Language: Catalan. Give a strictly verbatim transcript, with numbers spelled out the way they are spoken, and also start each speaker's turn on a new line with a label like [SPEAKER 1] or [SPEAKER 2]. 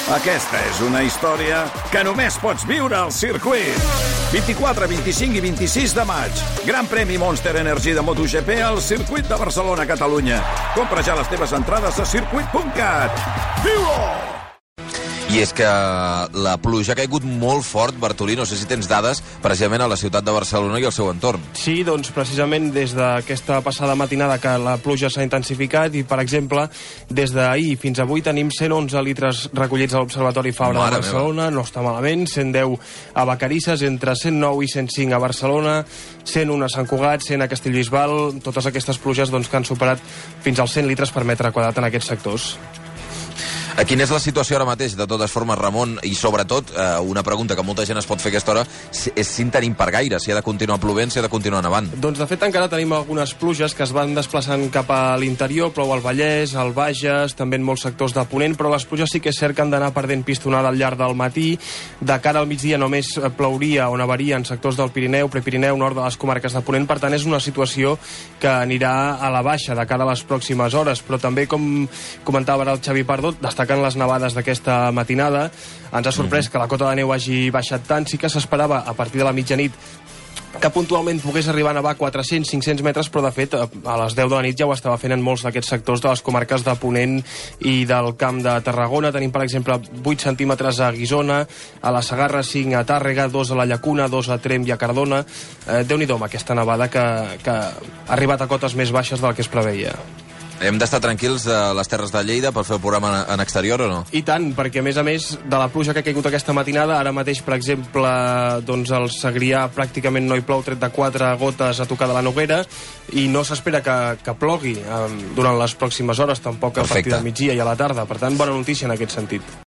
[SPEAKER 1] Aquesta és una història que només pots viure al circuit. vint-i-quatre, vint-i-cinc i vint-i-sis de maig. Gran premi Monster Energy de MotoGP al circuit de Barcelona, Catalunya. Compra ja les teves entrades a circuit punt cat. Viu-ho!
[SPEAKER 2] I és que la pluja ha caigut molt fort, Bartolí, no sé si tens dades, precisament a la ciutat de Barcelona i al seu entorn.
[SPEAKER 3] Sí, doncs precisament des d'aquesta passada matinada que la pluja s'ha intensificat i, per exemple, des d'ahir fins avui tenim cent onze litres recollits a l'Observatori Fabra de Barcelona, meva. No està malament, cent deu a Vacarisses, entre cent nou i cent cinc a Barcelona, cent un a Sant Cugat, cent a Castellbisbal, totes aquestes pluges doncs, que han superat fins als cent litres per metre quadrat en aquests sectors.
[SPEAKER 2] Quina és la situació ara mateix, de totes formes, Ramon? I sobretot, eh, una pregunta que molta gent es pot fer a aquesta hora, és si en tenim per gaire, si ha de continuar plovent, si ha de continuar nevant.
[SPEAKER 3] Doncs de fet encara tenim algunes pluges que es van desplaçant cap a l'interior, plou al Vallès, al Bages, també en molts sectors de Ponent, però les pluges sí que és cert que han d'anar perdent pistonada al llarg del matí. De cara al migdia només plouria o nevaria en sectors del Pirineu, Prepirineu, nord de les comarques de Ponent, per tant és una situació que anirà a la baixa de cara a les pròximes hores, però també, com comentava ara el Xavi Pardo, destacant les nevades d'aquesta matinada, ens ha sorprès mm-hmm. que la cota de neu hagi baixat tant. Sí que s'esperava a partir de la mitjanit que puntualment pogués arribar a nevar quatre-cents cinc-cents metres, però de fet a les deu de la nit ja ho estava fent en molts d'aquests sectors de les comarques de Ponent i del Camp de Tarragona. Tenim, per exemple, vuit centímetres a Guissona, a la Segarra cinc a Tàrrega, dos a la Llacuna, dos a Tremp i a Cardona. Eh, Déu-n'hi-do amb aquesta nevada que, que ha arribat a cotes més baixes del que es preveia.
[SPEAKER 2] Hem d'estar tranquils a les Terres de Lleida per fer el programa en exterior o no?
[SPEAKER 3] I tant, perquè a més a més de la pluja que ha caigut aquesta matinada, ara mateix, per exemple, doncs al Segrià pràcticament no hi plou, tret de quatre gotes a tocar de la Noguera, i no s'espera que, que plogui eh, durant les pròximes hores, tampoc a partir del migdia i a la tarda. Per tant, bona notícia en aquest sentit.